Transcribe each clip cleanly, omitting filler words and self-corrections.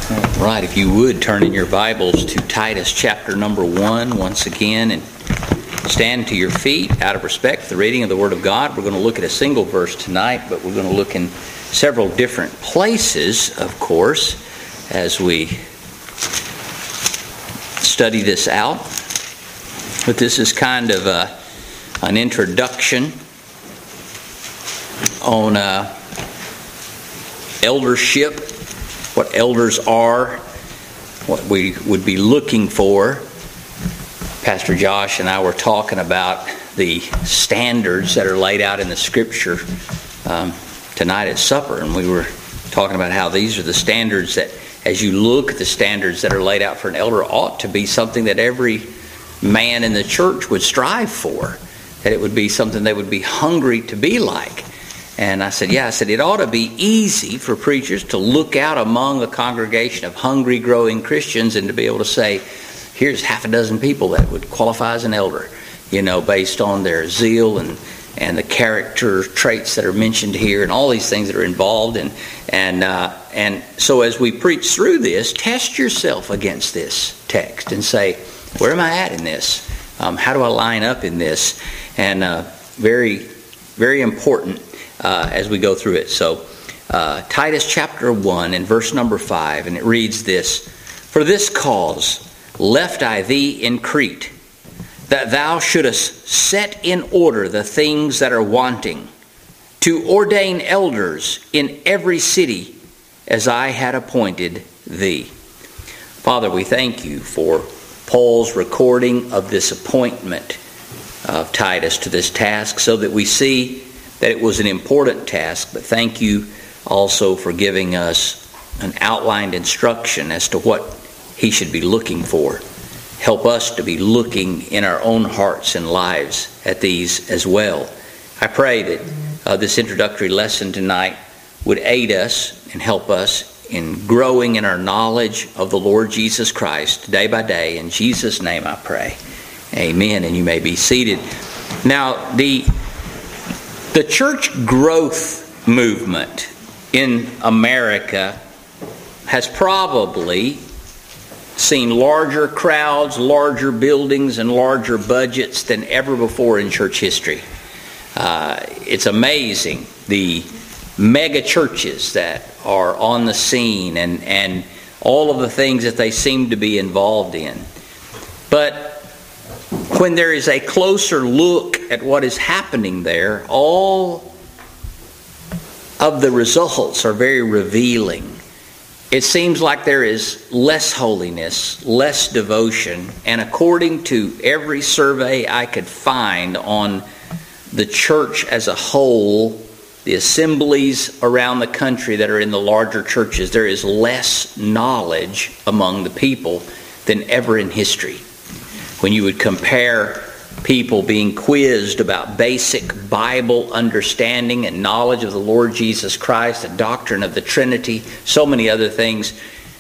Right, if you would turn in your Bibles to Titus chapter number 1 once again, and stand to your feet out of respect for the reading of the Word of God. We're going to look at a single verse tonight, but we're going to look in several different places, of course, as we study this out. But this is kind of an introduction on eldership, what elders are, what we would be looking for. Pastor Josh and I were talking about the standards that are laid out in the Scripture tonight at supper, and we were talking about how these are the standards that, as you look at the standards that are laid out for an elder, ought to be something that every man in the church would strive for, that it would be something they would be hungry to be like. And I said, it ought to be easy for preachers to look out among a congregation of hungry, growing Christians and to be able to say, here's half a dozen people that would qualify as an elder, based on their zeal and the character traits that are mentioned here and all these things that are involved. And so as we preach through this, test yourself against this text and say, where am I at in this? How do I line up in this? And very, very important as we go through it. So Titus chapter 1 and verse number 5, and it reads this: For this cause left I thee in Crete, that thou shouldest set in order the things that are wanting, to ordain elders in every city, as I had appointed thee. Father, we thank you for Paul's recording of this appointment of Titus to this task, so that we see that it was an important task. But thank you also for giving us an outlined instruction as to what he should be looking for. Help us to be looking in our own hearts and lives at these as well. I pray that this introductory lesson tonight would aid us and help us in growing in our knowledge of the Lord Jesus Christ day by day. In Jesus' name I pray. Amen. And you may be seated. Now, the church growth movement in America has probably seen larger crowds, larger buildings, and larger budgets than ever before in church history. It's amazing the mega churches that are on the scene and all of the things that they seem to be involved in. But when there is a closer look at what is happening there, all of the results are very revealing. It seems like there is less holiness, less devotion, and according to every survey I could find on the church as a whole, the assemblies around the country that are in the larger churches, there is less knowledge among the people than ever in history. When you would compare people being quizzed about basic Bible understanding and knowledge of the Lord Jesus Christ, the doctrine of the Trinity, so many other things,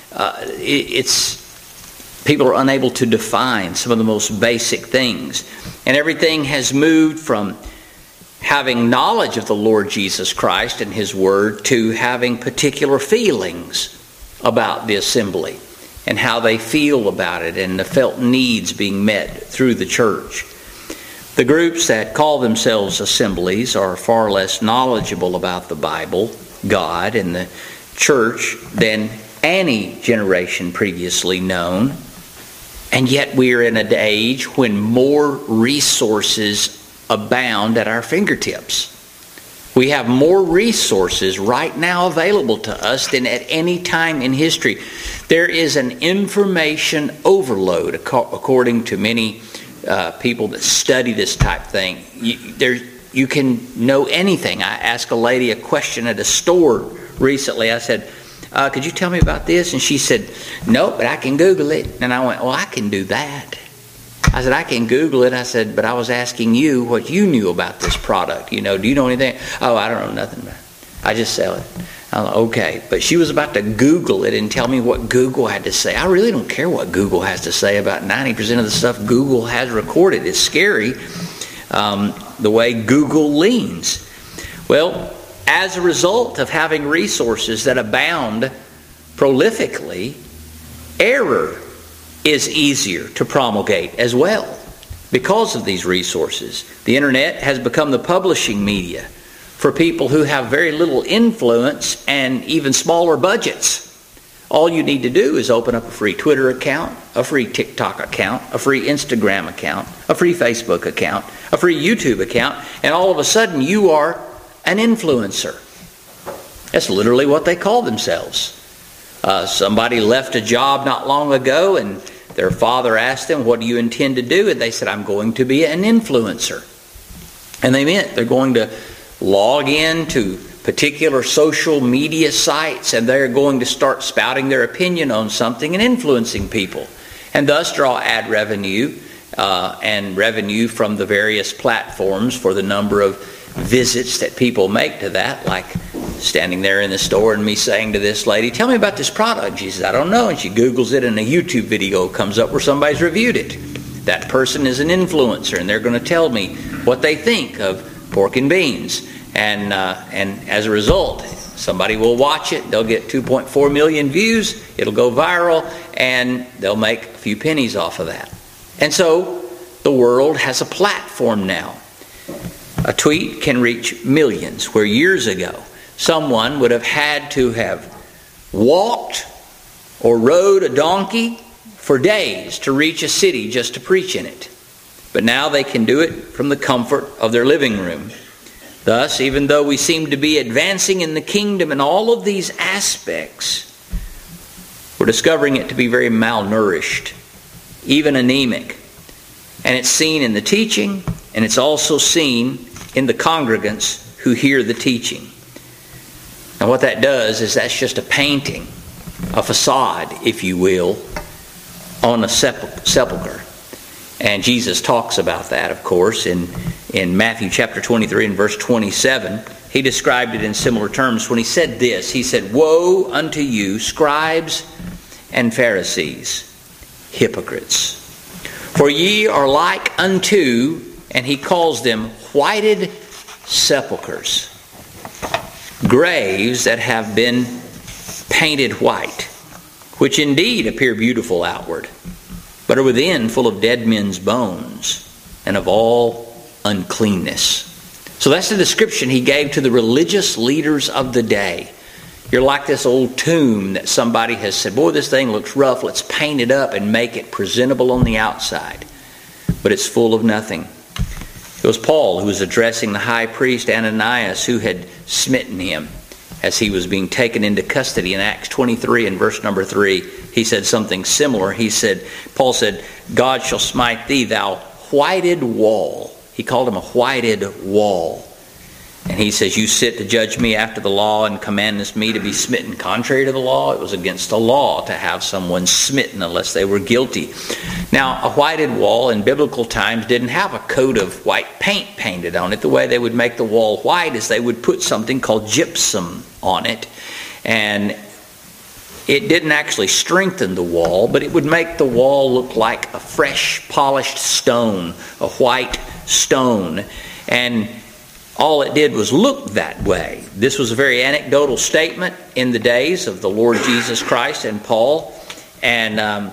people are unable to define some of the most basic things. And everything has moved from having knowledge of the Lord Jesus Christ and His Word to having particular feelings about the assembly and how they feel about it and the felt needs being met through the church. The groups that call themselves assemblies are far less knowledgeable about the Bible, God, and the church than any generation previously known. And yet we are in an age when more resources abound at our fingertips. We have more resources right now available to us than at any time in history. There is an information overload, according to many people that study this type thing. You can know anything. I asked a lady a question at a store recently. I said, could you tell me about this? And she said, no, but I can Google it. And I went, well, I can do that. I said, I can Google it. I said, but I was asking you what you knew about this product. Do you know anything? Oh, I don't know nothing about it. I just sell it. I'm like, okay. But she was about to Google it and tell me what Google had to say. I really don't care what Google has to say about 90% of the stuff Google has recorded. It's scary the way Google leans. Well, as a result of having resources that abound prolifically, error is easier to promulgate as well because of these resources. The internet has become the publishing media for people who have very little influence and even smaller budgets. All you need to do is open up a free Twitter account, a free TikTok account, a free Instagram account, a free Facebook account, a free YouTube account, and all of a sudden you are an influencer. That's literally what they call themselves. Somebody left a job not long ago, and their father asked them, "What do you intend to do?" And they said, "I'm going to be an influencer." And they meant they're going to log in to particular social media sites, and they're going to start spouting their opinion on something and influencing people, and thus draw ad revenue and revenue from the various platforms for the number of visits that people make to that, like standing there in the store and me saying to this lady, "Tell me about this product." She says, "I don't know." And she Googles it, and a YouTube video comes up where somebody's reviewed it. That person is an influencer, and they're going to tell me what they think of pork and beans. And as a result, somebody will watch it. They'll get 2.4 million views. It'll go viral, and they'll make a few pennies off of that. And so the world has a platform now. A tweet can reach millions, where years ago someone would have had to have walked or rode a donkey for days to reach a city just to preach in it. But now they can do it from the comfort of their living room. Thus, even though we seem to be advancing in the kingdom in all of these aspects, we're discovering it to be very malnourished, even anemic. And it's seen in the teaching, and it's also seen in the congregants who hear the teaching. And what that does is that's just a painting, a facade, if you will, on a sepulcher. And Jesus talks about that, of course, in Matthew chapter 23 and verse 27. He described it in similar terms when he said this. He said, "Woe unto you, scribes and Pharisees, hypocrites! For ye are like unto," and he calls them whited sepulchres, graves that have been painted white, which indeed appear beautiful outward, but are within full of dead men's bones and of all uncleanness. So that's the description he gave to the religious leaders of the day. You're like this old tomb that somebody has said, "Boy, this thing looks rough. Let's paint it up and make it presentable on the outside." But it's full of nothing. It was Paul who was addressing the high priest Ananias, who had smitten him as he was being taken into custody. In Acts 23 and verse number 3, he said something similar. Paul said, "God shall smite thee, thou whited wall." He called him a whited wall. And he says, "You sit to judge me after the law, and commandest me to be smitten contrary to the law." It was against the law to have someone smitten unless they were guilty. Now, a whited wall in biblical times didn't have a coat of white paint painted on it. The way they would make the wall white is they would put something called gypsum on it. And it didn't actually strengthen the wall, but it would make the wall look like a fresh, polished stone, a white stone. And all it did was look that way. This was a very anecdotal statement in the days of the Lord Jesus Christ and Paul. And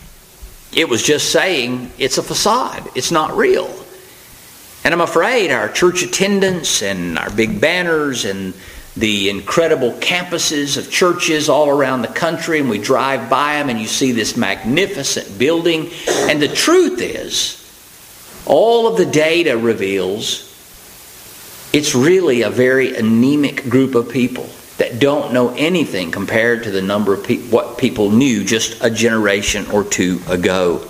it was just saying it's a facade. It's not real. And I'm afraid our church attendance and our big banners and the incredible campuses of churches all around the country, and we drive by them and you see this magnificent building. And the truth is, all of the data reveals it's really a very anemic group of people that don't know anything compared to the number of what people knew just a generation or two ago.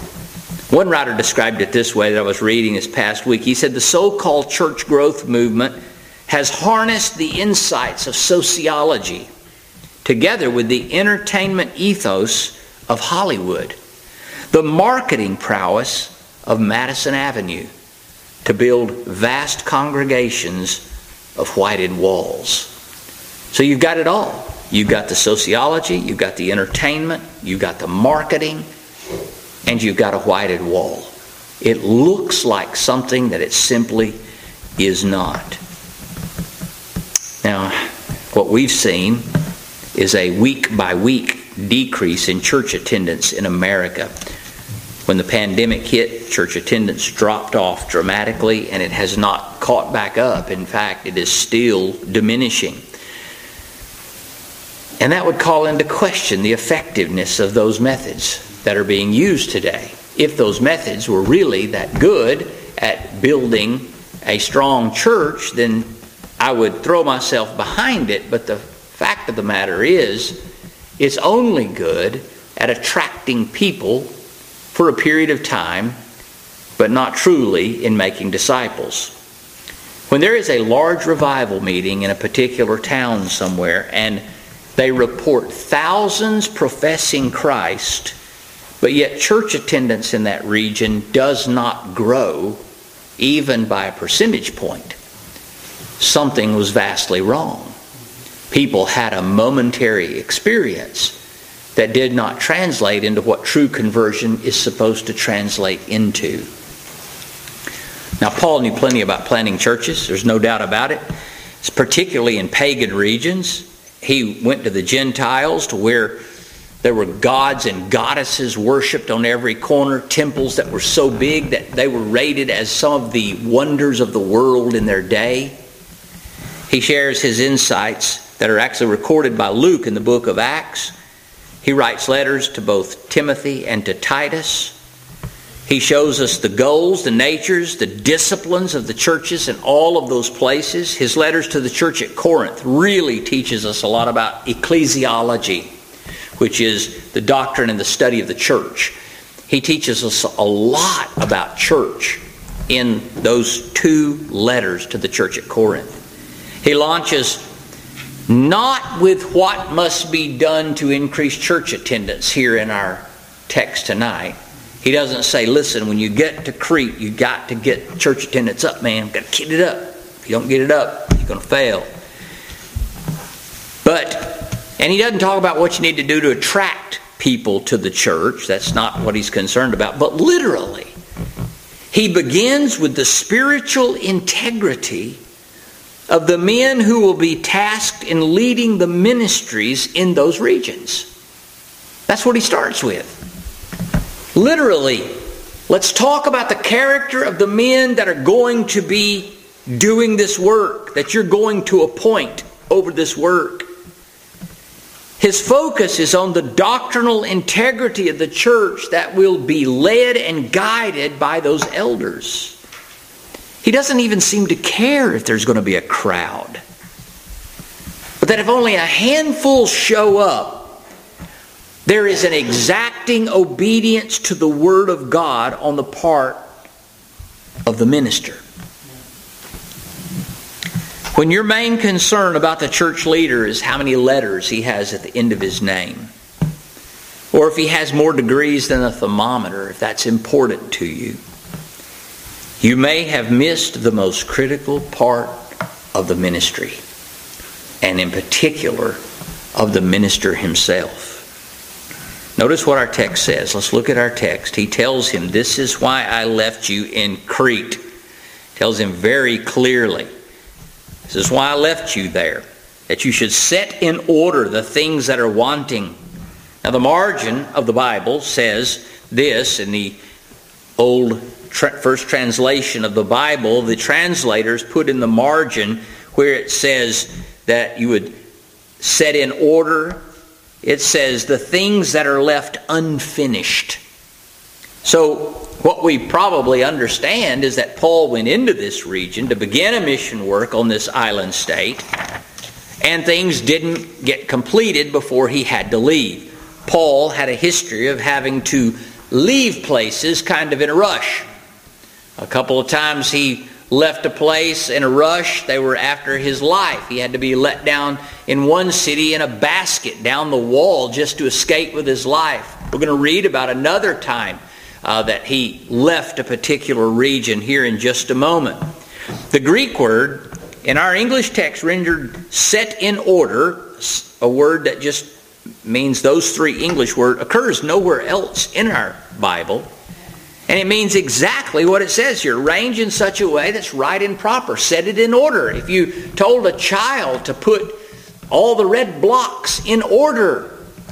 One writer described it this way that I was reading this past week. He said, "The so-called church growth movement has harnessed the insights of sociology together with the entertainment ethos of Hollywood, the marketing prowess of Madison Avenue, to build vast congregations of whited walls." So you've got it all. You've got the sociology, you've got the entertainment, you've got the marketing, and you've got a whited wall. It looks like something that it simply is not. Now, what we've seen is a week-by-week decrease in church attendance in America. When the pandemic hit, church attendance dropped off dramatically, and it has not caught back up. In fact, it is still diminishing. And that would call into question the effectiveness of those methods that are being used today. If those methods were really that good at building a strong church, then I would throw myself behind it. But the fact of the matter is, it's only good at attracting people for a period of time, but not truly in making disciples. When there is a large revival meeting in a particular town somewhere, and they report thousands professing Christ, but yet church attendance in that region does not grow even by a percentage point, something was vastly wrong. People had a momentary experience that did not translate into what true conversion is supposed to translate into. Now, Paul knew plenty about planting churches. There's no doubt about it. It's particularly in pagan regions. He went to the Gentiles, to where there were gods and goddesses worshipped on every corner, temples that were so big that they were rated as some of the wonders of the world in their day. He shares his insights that are actually recorded by Luke in the book of Acts. He writes letters to both Timothy and to Titus. He shows us the goals, the natures, the disciplines of the churches in all of those places. His letters to the church at Corinth really teaches us a lot about ecclesiology, which is the doctrine and the study of the church. He teaches us a lot about church in those 2 letters to the church at Corinth. He launches not with what must be done to increase church attendance here in our text tonight. He doesn't say, listen, when you get to Crete, you got to get church attendance up, man. You've got to get it up. If you don't get it up, you're going to fail. And he doesn't talk about what you need to do to attract people to the church. That's not what he's concerned about. But literally, he begins with the spiritual integrity of the men who will be tasked in leading the ministries in those regions. That's what he starts with. Literally, let's talk about the character of the men that are going to be doing this work, that you're going to appoint over this work. His focus is on the doctrinal integrity of the church that will be led and guided by those elders. He doesn't even seem to care if there's going to be a crowd. But that if only a handful show up, there is an exacting obedience to the Word of God on the part of the minister. When your main concern about the church leader is how many letters he has at the end of his name, or if he has more degrees than a thermometer, if that's important to you, you may have missed the most critical part of the ministry, and in particular of the minister himself. Notice what our text says. Let's look at our text. He tells him, this is why I left you in Crete. Tells him very clearly, this is why I left you there, that you should set in order the things that are wanting. Now the margin of the Bible says this in the old first translation of the Bible. The translators put in the margin where it says that you would set in order. It says the things that are left unfinished. So what we probably understand is that Paul went into this region to begin a mission work on this island state, and things didn't get completed before he had to leave. Paul had a history of having to leave places kind of in a rush. A couple of times he left a place in a rush. They were after his life. He had to be let down in one city in a basket down the wall just to escape with his life. We're going to read about another time that he left a particular region here in just a moment. The Greek word in our English text rendered set in order, a word that just means those 3 English words, occurs nowhere else in our Bible. And it means exactly what it says here. Arrange in such a way that's right and proper. Set it in order. If you told a child to put all the red blocks in order.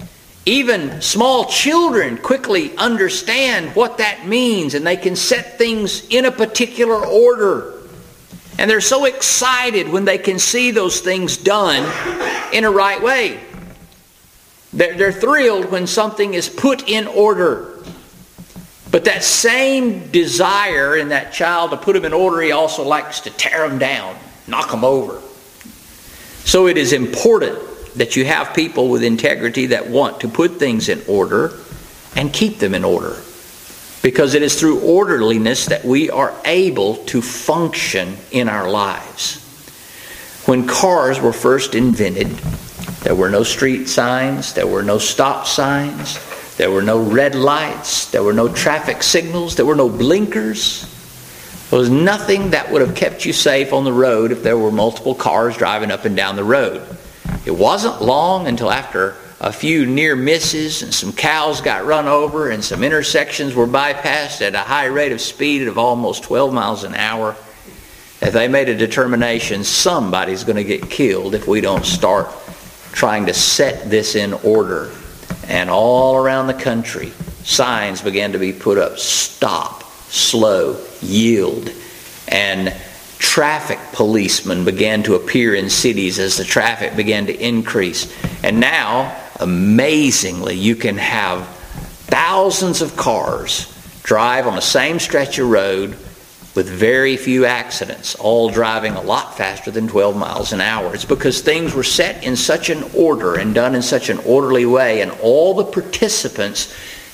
Even small children quickly understand what that means, and they can set things in a particular order. And they're so excited when they can see those things done in a right way. They're thrilled when something is put in order. But that same desire in that child to put them in order, he also likes to tear them down, knock them over. So it is important that you have people with integrity that want to put things in order and keep them in order. Because it is through orderliness that we are able to function in our lives. When cars were first invented, there were no street signs, there were no stop signs, there were no red lights, there were no traffic signals, there were no blinkers. There was nothing that would have kept you safe on the road if there were multiple cars driving up and down the road. It wasn't long until after a few near misses and some cows got run over and some intersections were bypassed at a high rate of speed of almost 12 miles an hour that they made a determination somebody's going to get killed if we don't start trying to set this in order. And all around the country, signs began to be put up: stop, slow, yield. And traffic policemen began to appear in cities as the traffic began to increase. And now, amazingly, you can have thousands of cars drive on the same stretch of road with very few accidents, all driving a lot faster than 12 miles an hour. It's because things were set in such an order and done in such an orderly way, and all the participants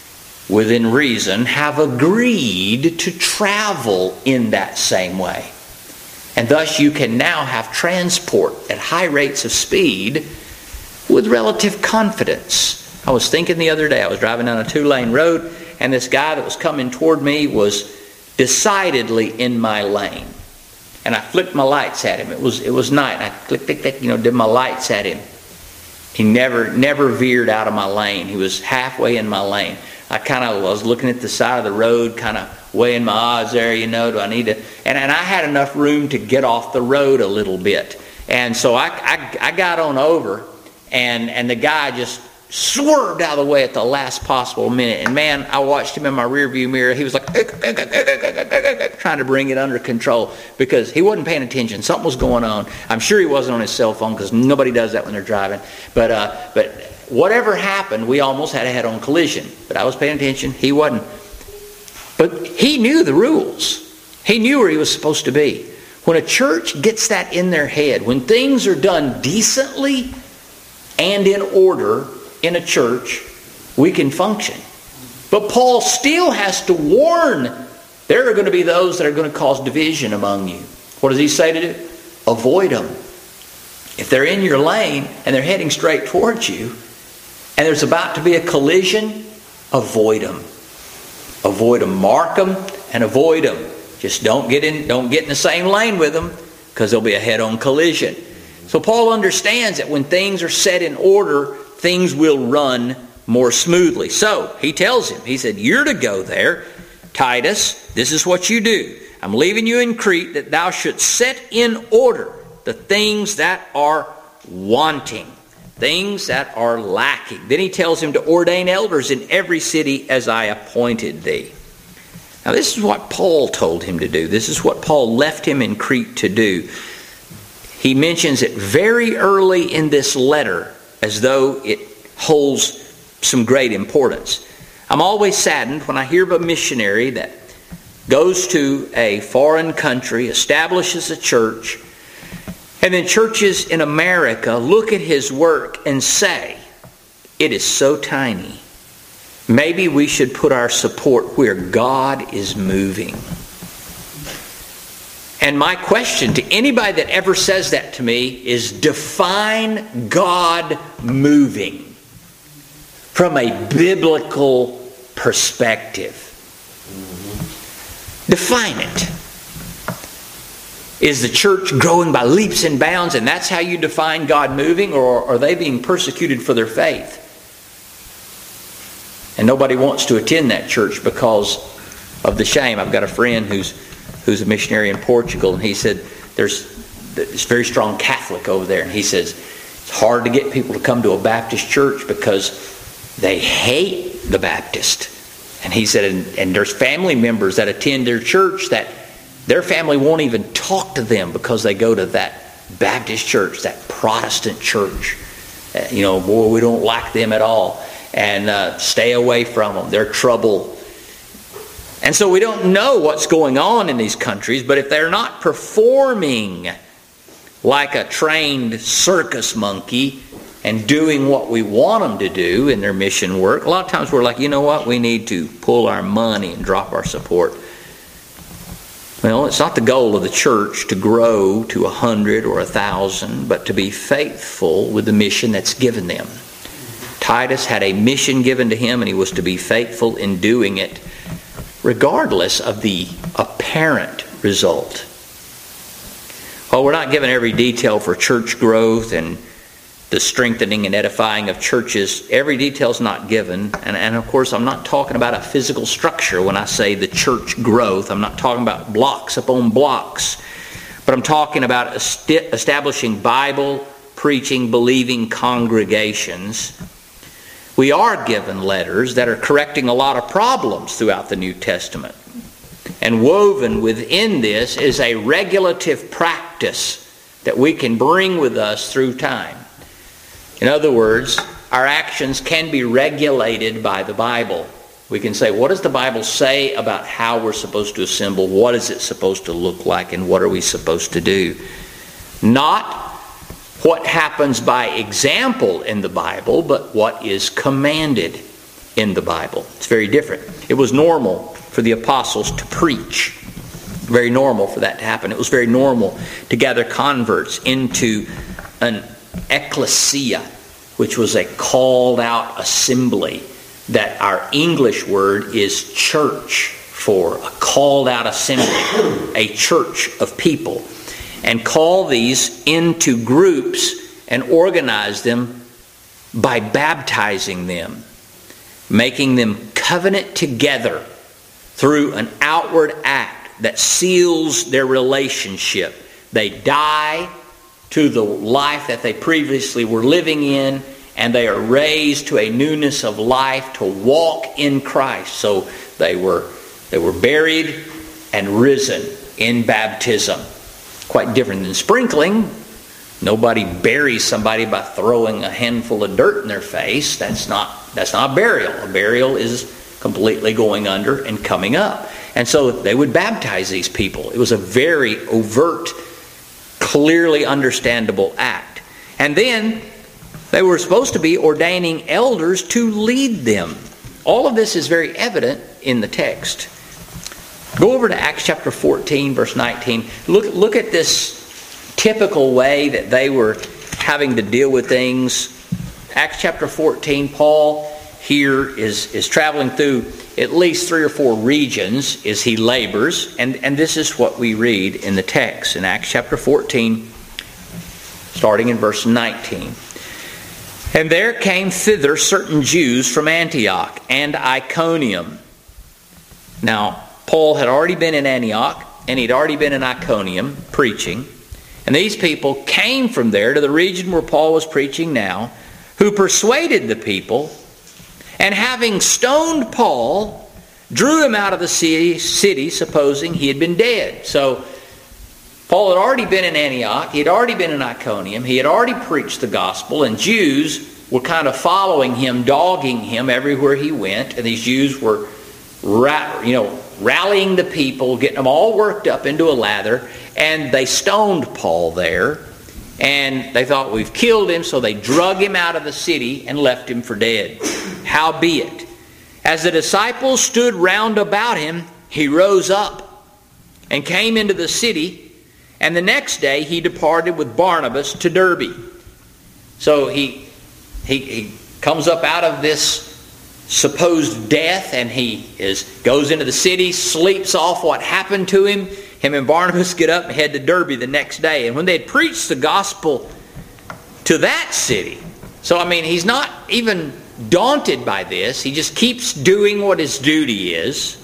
within reason have agreed to travel in that same way. And thus you can now have transport at high rates of speed with relative confidence. I was thinking the other day, I was driving down a 2-lane road, and this guy that was coming toward me was decidedly in my lane. And I flicked my lights at him. It was night. And I click, did my lights at him. He never veered out of my lane. He was halfway in my lane. I kind of was looking at the side of the road, kind of weighing my odds there, do I need to... And I had enough room to get off the road a little bit. And so I got on over, and the guy just swerved out of the way at the last possible minute. And man, I watched him in my rearview mirror. He was like trying to bring it under control because he wasn't paying attention. Something was going on. I'm sure he wasn't on his cell phone because nobody does that when they're driving. But whatever happened, we almost had a head-on collision. But I was paying attention. He wasn't. But he knew the rules. He knew where he was supposed to be. When a church gets that in their head, when things are done decently and in order in a church, we can function. But Paul still has to warn there are going to be those that are going to cause division among you. What does he say to do? Avoid them. If they're in your lane and they're heading straight towards you and there's about to be a collision, avoid them. Avoid them. Mark them and avoid them. Just don't get in the same lane with them because there'll be a head-on collision. So Paul understands that when things are set in order, things will run more smoothly. So he tells him, he said, you're to go there. Titus, this is what you do. I'm leaving you in Crete that thou shouldst set in order the things that are wanting, things that are lacking. Then he tells him to ordain elders in every city as I appointed thee. Now this is what Paul told him to do. This is what Paul left him in Crete to do. He mentions it very early in this letter as though it holds some great importance. I'm always saddened when I hear of a missionary that goes to a foreign country, establishes a church, and then churches in America look at his work and say, it is so tiny. Maybe we should put our support where God is moving. And my question to anybody that ever says that to me is define God moving from a biblical perspective. Define it. Is the church growing by leaps and bounds and that's how you define God moving, or are they being persecuted for their faith? And nobody wants to attend that church because of the shame. I've got a friend who's a missionary in Portugal, and he said there's this very strong Catholic over there, and he says It's hard to get people to come to a Baptist church because they hate the Baptist. And he said, and there's family members that attend their church that their family won't even talk to them because they go to that Baptist church, that Protestant church. Boy, we don't like them at all. And stay away from them. They're trouble. And so we don't know what's going on in these countries, but if they're not performing like a trained circus monkey and doing what we want them to do in their mission work, a lot of times we're like, you know what, we need to pull our money and drop our support. Well, it's not the goal of the church to grow to 100 or 1,000, but to be faithful with the mission that's given them. Titus had a mission given to him, and he was to be faithful in doing it, regardless of the apparent result. Well, we're not given every detail for church growth and the strengthening and edifying of churches. Every detail is not given. And of course, I'm not talking about a physical structure when I say the church growth. I'm not talking about blocks upon blocks. But I'm talking about establishing Bible, preaching, believing congregations. We are given letters that are correcting a lot of problems throughout the New Testament. And woven within this is a regulative practice that we can bring with us through time. In other words, our actions can be regulated by the Bible. We can say, what does the Bible say about how we're supposed to assemble? What is it supposed to look like? And what are we supposed to do? Not what happens by example in the Bible, but what is commanded in the Bible. It's very different. It was normal for the apostles to preach. Very normal for that to happen. It was very normal to gather converts into an ecclesia, which was a called out assembly, that our English word is church for, a called out assembly, a church of people. And call these into groups and organize them by baptizing them, making them covenant together through an outward act that seals their relationship. They die to the life that they previously were living in, and they are raised to a newness of life to walk in Christ. So they were buried and risen in baptism. Quite different than sprinkling. Nobody buries somebody by throwing a handful of dirt in their face. That's not a burial. A burial is completely going under and coming up. And so they would baptize these people. It was a very overt, clearly understandable act. And then they were supposed to be ordaining elders to lead them. All of this is very evident in the text. Go over to Acts chapter 14, verse 19. Look at this typical way that they were having to deal with things. Acts chapter 14, Paul here is traveling through at least 3 or 4 regions as he labors. And this is what we read in the text in Acts chapter 14, starting in verse 19. And there came thither certain Jews from Antioch and Iconium. Now, Paul had already been in Antioch, and he'd already been in Iconium preaching. And these people came from there to the region where Paul was preaching now, who persuaded the people, and having stoned Paul, drew him out of the city, supposing he had been dead. So, Paul had already been in Antioch, he had already been in Iconium, he had already preached the gospel, and Jews were kind of following him, dogging him everywhere he went, and these Jews were rallying the people, getting them all worked up into a lather, and they stoned Paul there, and they thought, we've killed him, so they drug him out of the city and left him for dead. Howbeit, as the disciples stood round about him, he rose up and came into the city, and the next day he departed with Barnabas to Derbe. So he comes up out of this supposed death, and he goes into the city, sleeps off what happened to him. Him and Barnabas get up and head to Derbe the next day. And when they had preached the gospel to that city, so he's not even daunted by this. He just keeps doing what his duty is.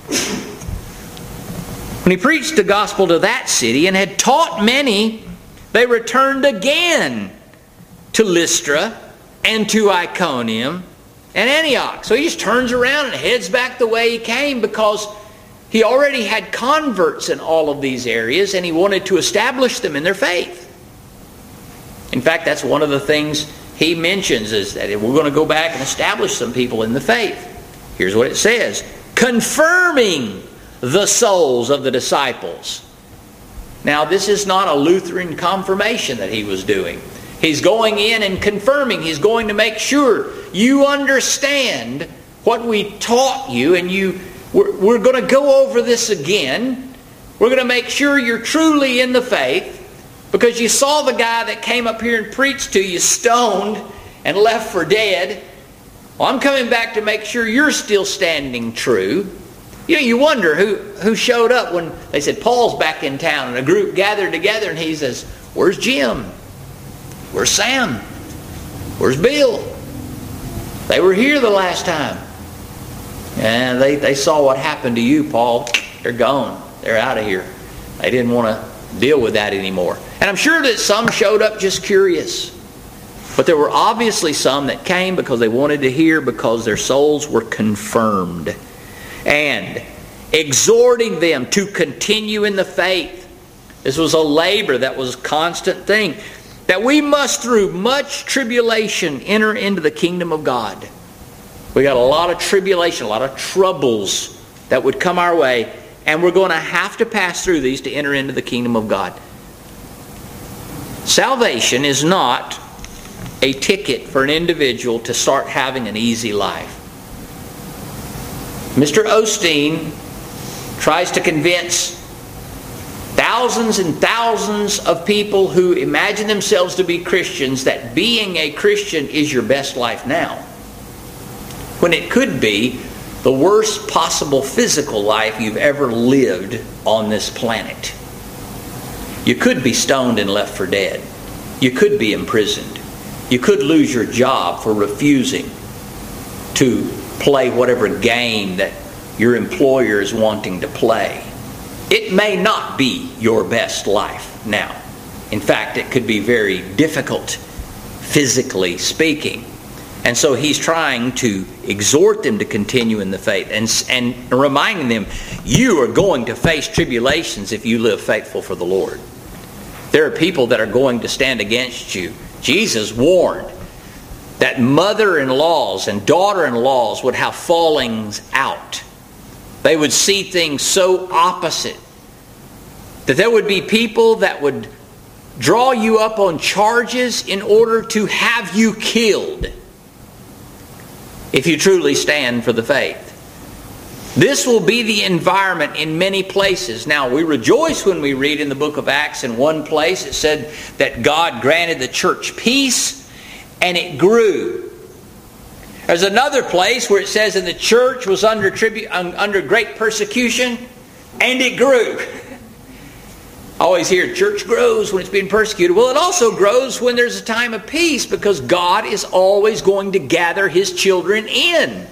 When he preached the gospel to that city and had taught many, they returned again to Lystra and to Iconium and Antioch. So he just turns around and heads back the way he came, because he already had converts in all of these areas and he wanted to establish them in their faith. In fact, that's one of the things he mentions, is that we're going to go back and establish some people in the faith. Here's what it says: confirming the souls of the disciples. Now, this is not a Lutheran confirmation that he was doing. He's going in and confirming. He's going to make sure you understand what we taught you, and we're going to go over this again. We're going to make sure you're truly in the faith, because you saw the guy that came up here and preached to you stoned and left for dead. Well, I'm coming back to make sure you're still standing true. You know, you wonder who showed up when they said Paul's back in town, and a group gathered together, and he says, "Where's Jim? Where's Sam? Where's Bill? They were here the last time. And they saw what happened to you, Paul. They're gone. They're out of here. They didn't want to deal with that anymore." And I'm sure that some showed up just curious. But there were obviously some that came because they wanted to hear, because their souls were confirmed. And exhorting them to continue in the faith. This was a labor that was a constant thing. That we must, through much tribulation, enter into the kingdom of God. We got a lot of tribulation, a lot of troubles that would come our way, and we're going to have to pass through these to enter into the kingdom of God. Salvation is not a ticket for an individual to start having an easy life. Mr. Osteen tries to convince thousands and thousands of people who imagine themselves to be Christians that being a Christian is your best life now, when it could be the worst possible physical life you've ever lived on this planet. You could be stoned and left for dead. You could be imprisoned. You could lose your job for refusing to play whatever game that your employer is wanting to play. It may not be your best life now. In fact, it could be very difficult, physically speaking. And so he's trying to exhort them to continue in the faith and reminding them, you are going to face tribulations if you live faithful for the Lord. There are people that are going to stand against you. Jesus warned that mother-in-laws and daughter-in-laws would have fallings out. They would see things so opposite that there would be people that would draw you up on charges in order to have you killed if you truly stand for the faith. This will be the environment in many places. Now, we rejoice when we read in the book of Acts, in one place it said that God granted the church peace and it grew. There's another place where it says that the church was under great persecution and it grew. I always hear church grows when it's being persecuted. Well, it also grows when there's a time of peace, because God is always going to gather His children in.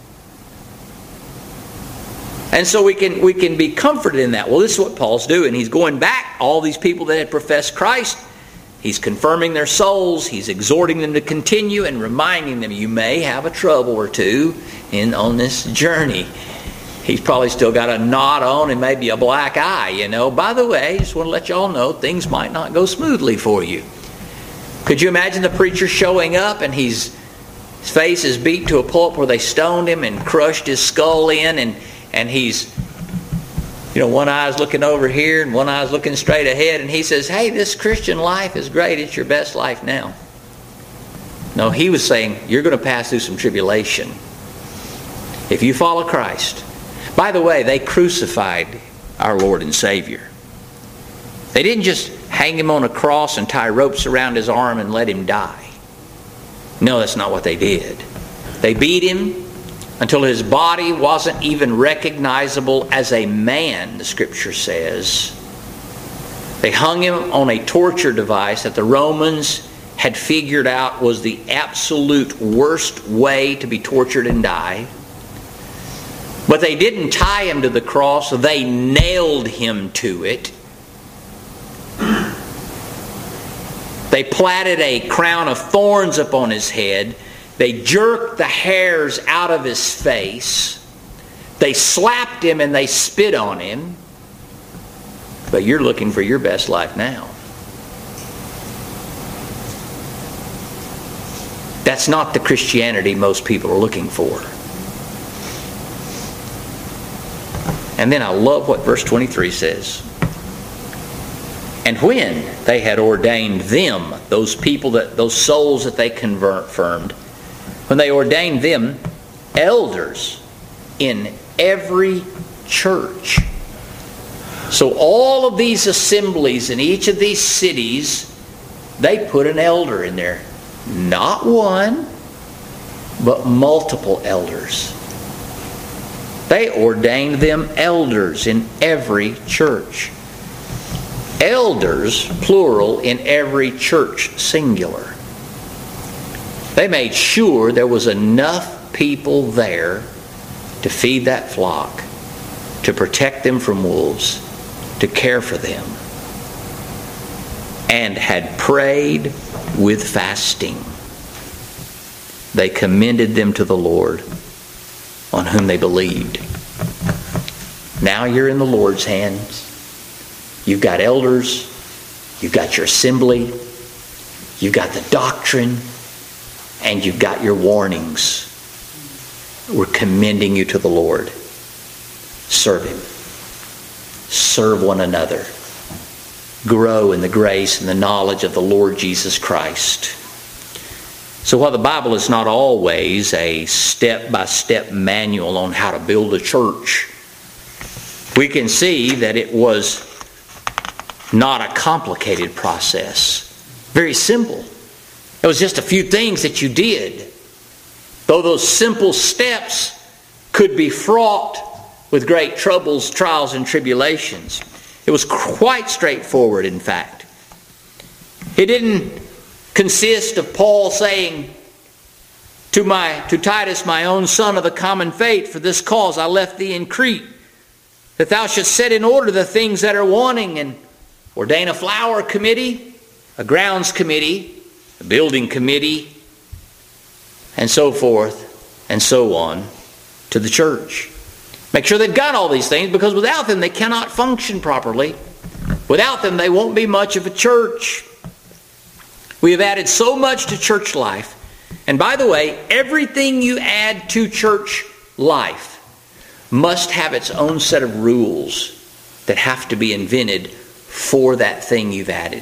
And so we can be comforted in that. Well, this is what Paul's doing. He's going back, all these people that had professed Christ. He's confirming their souls. He's exhorting them to continue and reminding them, you may have a trouble or two on this journey. He's probably still got a knot on and maybe a black eye, you know. By the way, just want to let you all know, things might not go smoothly for you. Could you imagine the preacher showing up and his face is beat to a pulp where they stoned him and crushed his skull in, and he's, one eye's looking over here and one eye's looking straight ahead, and he says, hey, this Christian life is great. It's your best life now. No, he was saying, you're going to pass through some tribulation if you follow Christ. By the way, they crucified our Lord and Savior. They didn't just hang Him on a cross and tie ropes around His arm and let Him die. No, that's not what they did. They beat Him until His body wasn't even recognizable as a man, the Scripture says. They hung Him on a torture device that the Romans had figured out was the absolute worst way to be tortured and die. But they didn't tie Him to the cross, they nailed Him to it. They platted a crown of thorns upon his head. They jerked the hairs out of his face. They slapped him and they spit on him. But you're looking for your best life now. That's not the Christianity most people are looking for. And then I love what verse 23 says. And when they had ordained them, those souls that they confirmed, when they ordained them elders in every church. So all of these assemblies in each of these cities, they put an elder in there. Not one, but multiple elders. They ordained them elders in every church. Elders, plural, in every church, singular. They made sure there was enough people there to feed that flock, to protect them from wolves, to care for them, and had prayed with fasting. They commended them to the Lord, on whom they believed. Now you're in the Lord's hands. You've got elders, you've got your assembly, you've got the doctrine, and you've got your warnings. We're commending you to the Lord. Serve Him. Serve one another. Grow in the grace and the knowledge of the Lord Jesus Christ. So while the Bible is not always a step-by-step manual on how to build a church, we can see that it was not a complicated process. Very simple. It was just a few things that you did. Though those simple steps could be fraught with great troubles, trials, and tribulations. It was quite straightforward, in fact. It didn't consist of Paul saying to Titus, my own son of the common faith, for this cause I left thee in Crete, that thou shouldst set in order the things that are wanting, and ordain a flower committee, a grounds committee, a building committee, and so forth and so on to the church. Make sure they've got all these things, because without them they cannot function properly. Without them they won't be much of a church. We have added so much to church life. And by the way, everything you add to church life must have its own set of rules that have to be invented for that thing you've added.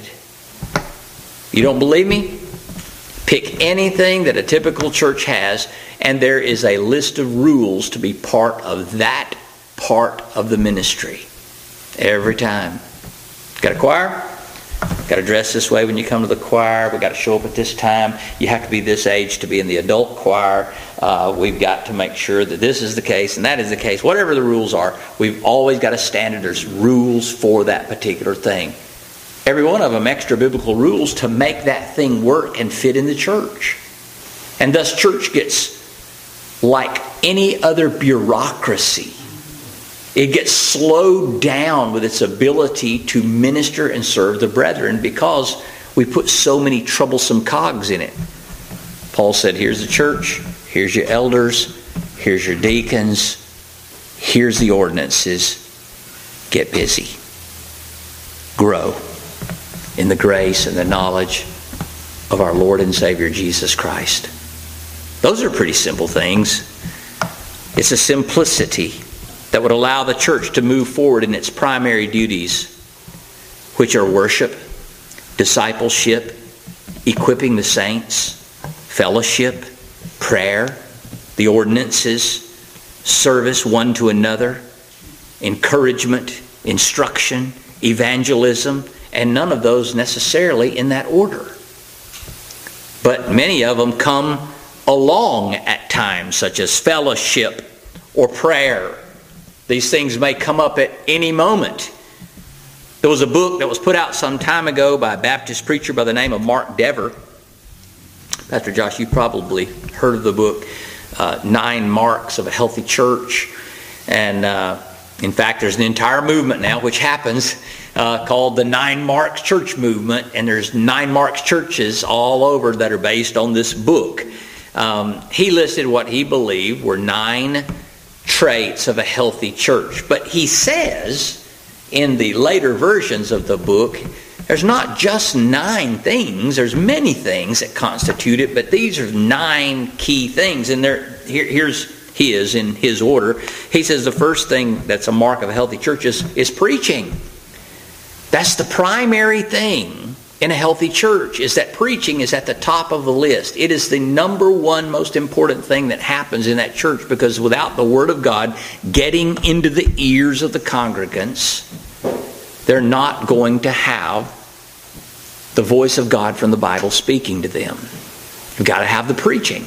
You don't believe me? Pick anything that a typical church has, and there is a list of rules to be part of that part of the ministry. Every time. Got a choir? Got to dress this way when you come to the choir. We've got to show up at this time. You have to be this age to be in the adult choir. We've got to make sure that this is the case and that is the case. Whatever the rules are, we've always got a standard. There's rules for that particular thing. Every one of them extra biblical rules to make that thing work and fit in the church. And thus church gets, like any other bureaucracy, it gets slowed down with its ability to minister and serve the brethren because we put so many troublesome cogs in it. Paul said, here's the church, here's your elders, here's your deacons, here's the ordinances. Get busy. Grow in the grace and the knowledge of our Lord and Savior Jesus Christ. Those are pretty simple things. It's a simplicity that would allow the church to move forward in its primary duties, which are worship, discipleship, equipping the saints, fellowship, prayer, the ordinances, service one to another, encouragement, instruction, evangelism, and none of those necessarily in that order. But many of them come along at times, such as fellowship or prayer. These things may come up at any moment. There was a book that was put out some time ago by a Baptist preacher by the name of Mark Dever. Pastor Josh, you've probably heard of the book, 9 Marks of a Healthy Church. And in fact, there's an entire movement now which happens called the Nine Marks Church Movement, and there's 9 Marks churches all over that are based on this book. He listed what he believed were 9 traits of a healthy church. But he says in the later versions of the book, there's not just 9 things, there's many things that constitute it, but these are 9 key things. And here's his, in his order. He says the first thing that's a mark of a healthy church is preaching. That's the primary thing in a healthy church, is that preaching is at the top of the list. It is the number one most important thing that happens in that church, because without the Word of God getting into the ears of the congregants, they're not going to have the voice of God from the Bible speaking to them. You've got to have the preaching.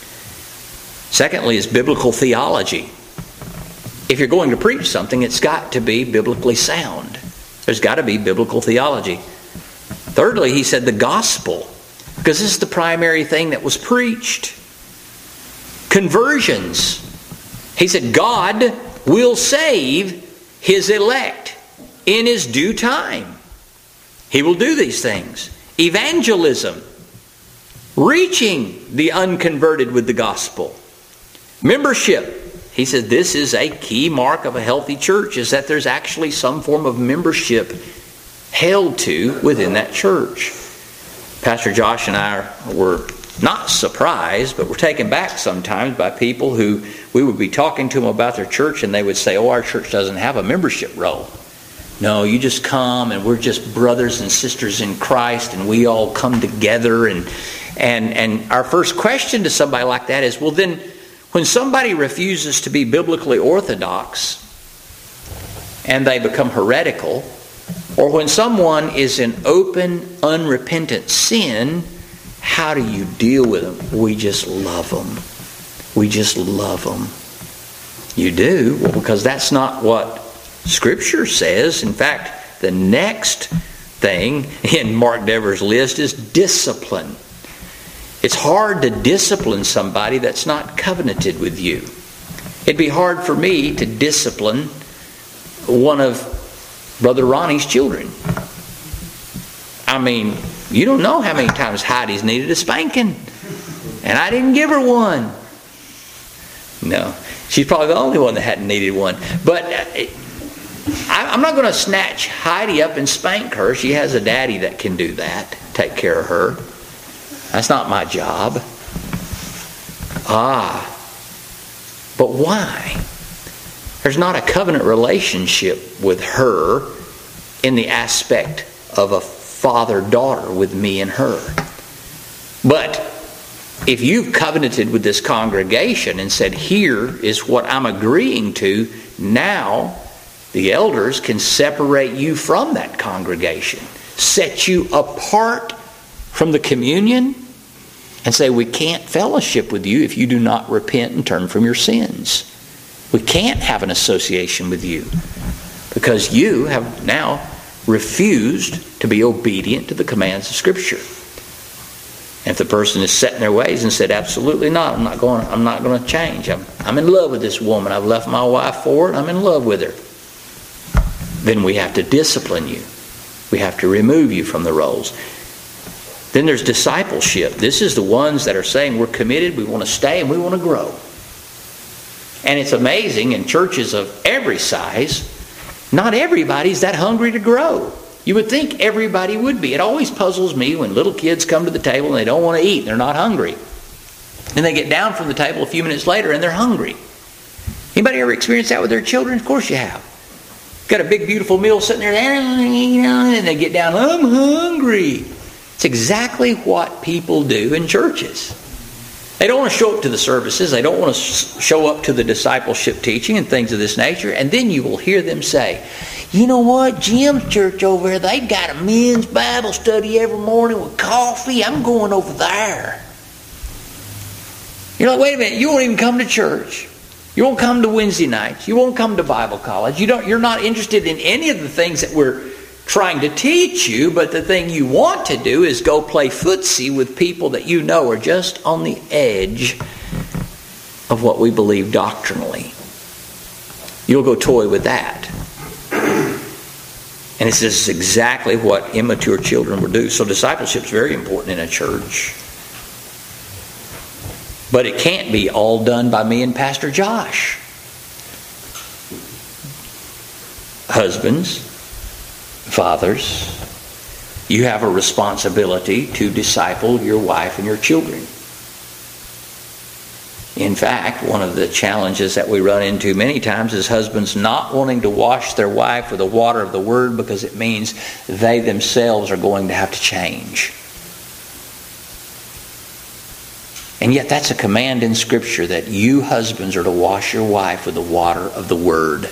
Secondly is biblical theology. If you're going to preach something, it's got to be biblically sound. There's got to be biblical theology. Thirdly, he said the gospel, because this is the primary thing that was preached. Conversions. He said God will save His elect in His due time. He will do these things. Evangelism. Reaching the unconverted with the gospel. Membership. He said this is a key mark of a healthy church, is that there's actually some form of membership held to within that church. Pastor Josh and I were not surprised, but we're taken back sometimes by people who we would be talking to them about their church, and they would say, "Oh, our church doesn't have a membership roll. No, you just come and we're just brothers and sisters in Christ, and we all come together." And our first question to somebody like that is, well then, when somebody refuses to be biblically orthodox and they become heretical, or when someone is in open, unrepentant sin, how do you deal with them? We just love them. We just love them. You do? Well, because that's not what Scripture says. In fact, the next thing in Mark Dever's list is discipline. It's hard to discipline somebody that's not covenanted with you. It'd be hard for me to discipline one of Brother Ronnie's children. I mean, you don't know how many times Heidi's needed a spanking, and I didn't give her one. No, she's probably the only one that hadn't needed one. But I'm not going to snatch Heidi up and spank her. She has a daddy that can do that, take care of her. That's not my job. But why? There's not a covenant relationship with her in the aspect of a father-daughter with me and her. But if you've covenanted with this congregation and said, here is what I'm agreeing to, now the elders can separate you from that congregation, set you apart from the communion, and say, we can't fellowship with you if you do not repent and turn from your sins. We can't have an association with you because you have now refused to be obedient to the commands of Scripture. And if the person is set in their ways and said, absolutely not, I'm not going to change. I'm in love with this woman. I've left my wife for it. I'm in love with her. Then we have to discipline you. We have to remove you from the roles. Then there's discipleship. This is the ones that are saying we're committed, we want to stay, and we want to grow. And it's amazing, in churches of every size, not everybody's that hungry to grow. You would think everybody would be. It always puzzles me when little kids come to the table and they don't want to eat. They're not hungry. And they get down from the table a few minutes later and they're hungry. Anybody ever experienced that with their children? Of course you have. Got a big, beautiful meal sitting there, and they get down, I'm hungry. It's exactly what people do in churches. They don't want to show up to the services. They don't want to show up to the discipleship teaching and things of this nature. And then you will hear them say, you know what, Jim's church over here, they got a men's Bible study every morning with coffee. I'm going over there. You're like, wait a minute, you won't even come to church. You won't come to Wednesday nights. You won't come to Bible college. You're not interested in any of the things that we're trying to teach you, but the thing you want to do is go play footsie with people that you know are just on the edge of what we believe doctrinally. You'll go toy with that. And this is exactly what immature children would do. So discipleship is very important in a church. But it can't be all done by me and Pastor Josh. Husbands, fathers, you have a responsibility to disciple your wife and your children. In fact, one of the challenges that we run into many times is husbands not wanting to wash their wife with the water of the Word because it means they themselves are going to have to change. And yet that's a command in Scripture that you husbands are to wash your wife with the water of the Word.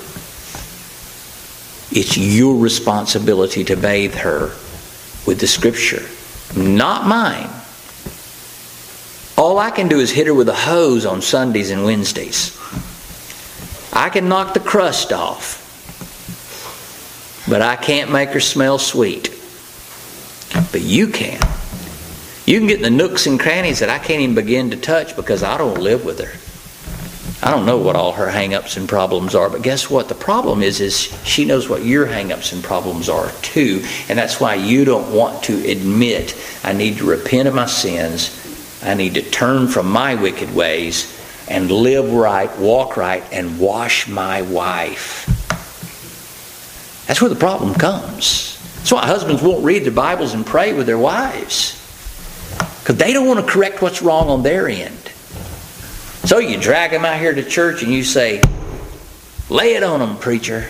It's your responsibility to bathe her with the Scripture, not mine. All I can do is hit her with a hose on Sundays and Wednesdays. I can knock the crust off, but I can't make her smell sweet. But you can. You can get in the nooks and crannies that I can't even begin to touch because I don't live with her. I don't know what all her hang-ups and problems are, but guess what? The problem is she knows what your hang-ups and problems are too, and that's why you don't want to admit, I need to repent of my sins, I need to turn from my wicked ways and live right, walk right, and wash my wife. That's where the problem comes. That's why husbands won't read their Bibles and pray with their wives, because they don't want to correct what's wrong on their end. So you drag them out here to church and you say, lay it on them, preacher.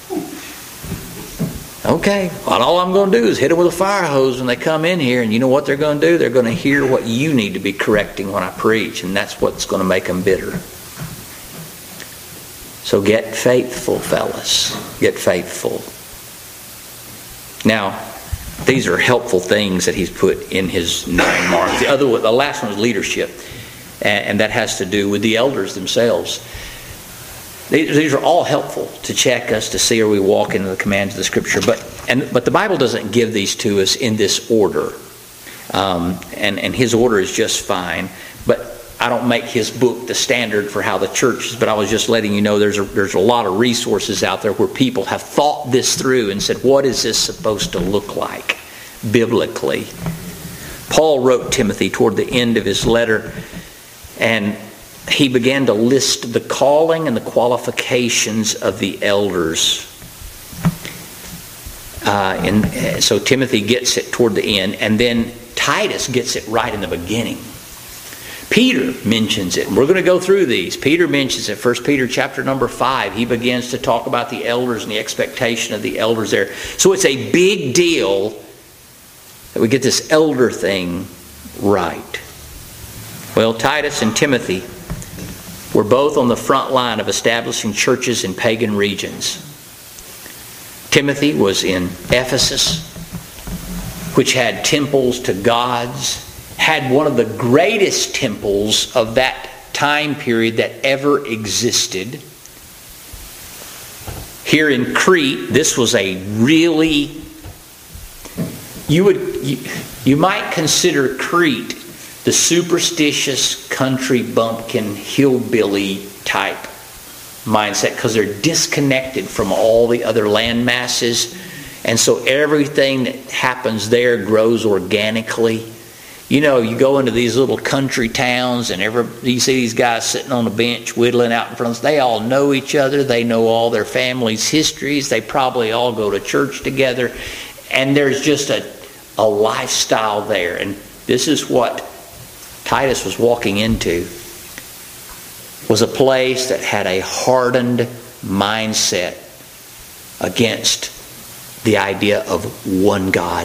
Okay, well, all I'm going to do is hit them with a fire hose when they come in here, and you know what they're going to do? They're going to hear what you need to be correcting when I preach, and that's what's going to make them bitter. So get faithful, fellas. Get faithful. Now, these are helpful things that he's put in his 9 marks. The last one is leadership. And that has to do with the elders themselves. These are all helpful to check us, to see are we walking in the commands of the Scripture. But the Bible doesn't give these to us in this order. And his order is just fine. But I don't make his book the standard for how the church is. But I was just letting you know there's a lot of resources out there where people have thought this through and said, what is this supposed to look like biblically? Paul wrote Timothy toward the end of his letter, and he began to list the calling and the qualifications of the elders. So Timothy gets it toward the end, and then Titus gets it right in the beginning. Peter mentions it, and we're going to go through these. Peter mentions it, 1 Peter chapter number 5. He begins to talk about the elders and the expectation of the elders there. So it's a big deal that we get this elder thing right. Well, Titus and Timothy were both on the front line of establishing churches in pagan regions. Timothy was in Ephesus, which had temples to gods, had one of the greatest temples of that time period that ever existed. Here in Crete, this was a really, you might consider Crete the superstitious country bumpkin hillbilly type mindset, because they're disconnected from all the other land masses, and so everything that happens there grows organically. You know, you go into these little country towns and you see these guys sitting on a bench whittling out in front of us. They all know each other. They know all their families' histories. They probably all go to church together, and there's just a lifestyle there. And this is what Titus was walking into, was a place that had a hardened mindset against the idea of one God.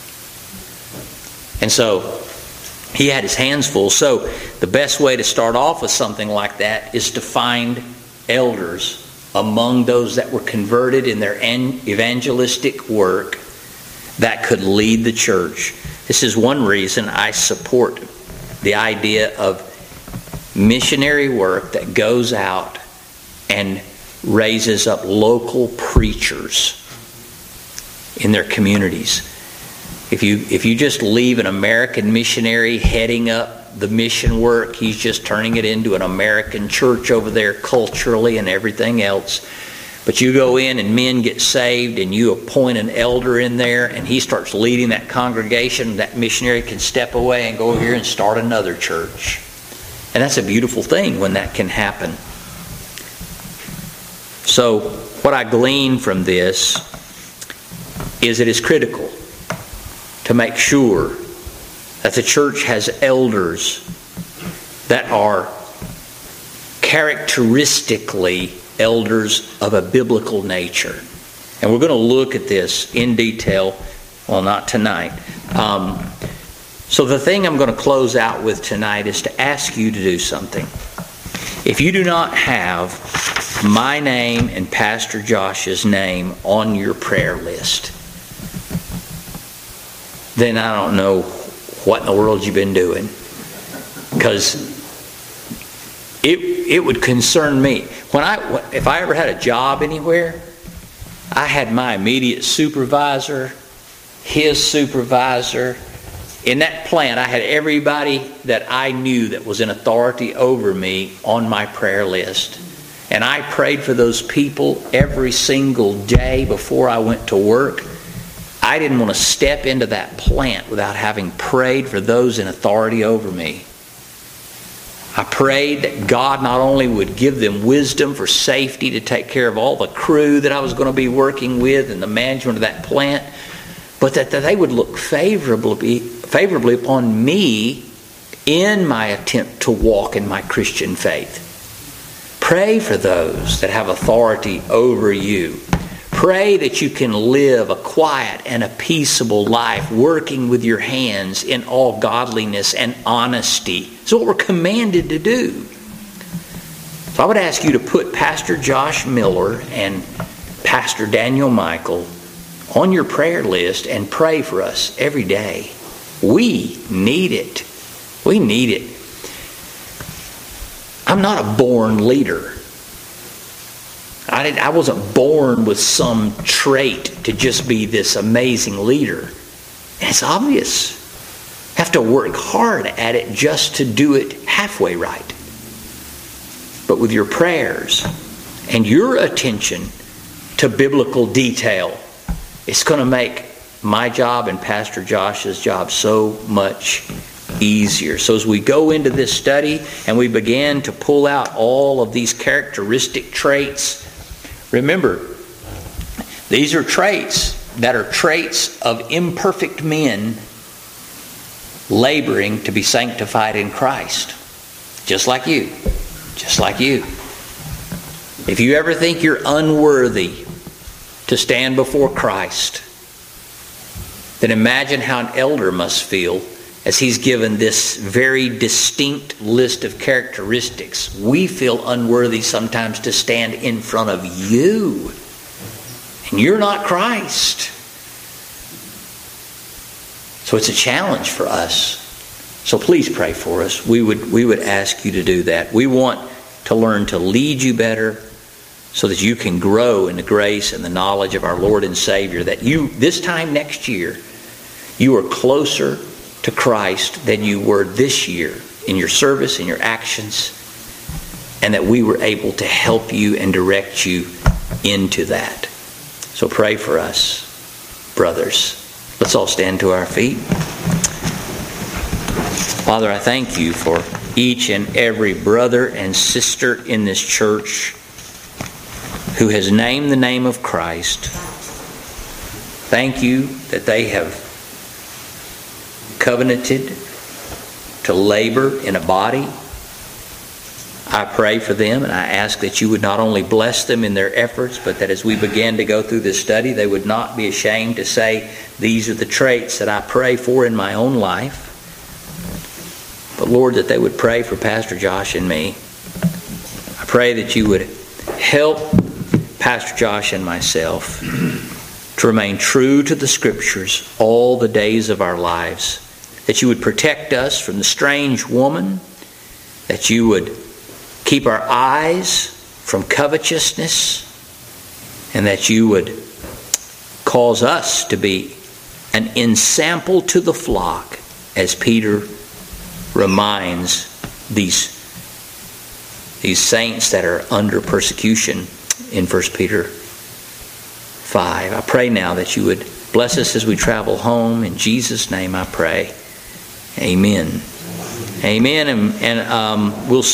And so he had his hands full. So the best way to start off with something like that is to find elders among those that were converted in their evangelistic work that could lead the church. This is one reason I support the idea of missionary work that goes out and raises up local preachers in their communities. If you just leave an American missionary heading up the mission work, he's just turning it into an American church over there culturally and everything else. But you go in and men get saved and you appoint an elder in there and he starts leading that congregation. That missionary can step away and go over here and start another church. And that's a beautiful thing when that can happen. So what I glean from this is it is critical to make sure that the church has elders that are characteristically elders of a biblical nature. And we're going to look at this in detail, well, not tonight. So the thing I'm going to close out with tonight is to ask you to do something. If you do not have my name and Pastor Josh's name on your prayer list, then I don't know what in the world you've been doing. Because it would concern me. If I ever had a job anywhere, I had my immediate supervisor, his supervisor. In that plant, I had everybody that I knew that was in authority over me on my prayer list. And I prayed for those people every single day before I went to work. I didn't want to step into that plant without having prayed for those in authority over me. I prayed that God not only would give them wisdom for safety to take care of all the crew that I was going to be working with and the management of that plant, but that they would look favorably upon me in my attempt to walk in my Christian faith. Pray for those that have authority over you. Pray that you can live a quiet and a peaceable life, working with your hands in all godliness and honesty. It's what we're commanded to do. So I would ask you to put Pastor Josh Miller and Pastor Daniel Michael on your prayer list and pray for us every day. We need it. We need it. I'm not a born leader. I wasn't born with some trait to just be this amazing leader. And it's obvious. I have to work hard at it just to do it halfway right. But with your prayers and your attention to biblical detail, it's going to make my job and Pastor Josh's job so much easier. So as we go into this study and we begin to pull out all of these characteristic traits, remember, these are traits that are traits of imperfect men laboring to be sanctified in Christ. Just like you. Just like you. If you ever think you're unworthy to stand before Christ, then imagine how an elder must feel as he's given this very distinct list of characteristics. We feel unworthy sometimes to stand in front of you. And you're not Christ. So it's a challenge for us. So please pray for us. We would ask you to do that. We want to learn to lead you better so that you can grow in the grace and the knowledge of our Lord and Savior. That you, this time next year, you are closer to Christ than you were this year in your service, in your actions, and that we were able to help you and direct you into that. So pray for us, brothers. Let's all stand to our feet. Father, I thank you for each and every brother and sister in this church who has named the name of Christ. Thank you that they have covenanted to labor in a body. I pray for them and I ask that you would not only bless them in their efforts, but that as we begin to go through this study, they would not be ashamed to say, these are the traits that I pray for in my own life. But Lord, that they would pray for Pastor Josh and me. I pray that you would help Pastor Josh and myself to remain true to the Scriptures all the days of our lives. That you would protect us from the strange woman. That you would keep our eyes from covetousness. And that you would cause us to be an ensample to the flock, as Peter reminds these saints that are under persecution in 1 Peter 5. I pray now that you would bless us as we travel home. In Jesus' name I pray. Amen. Amen. And we'll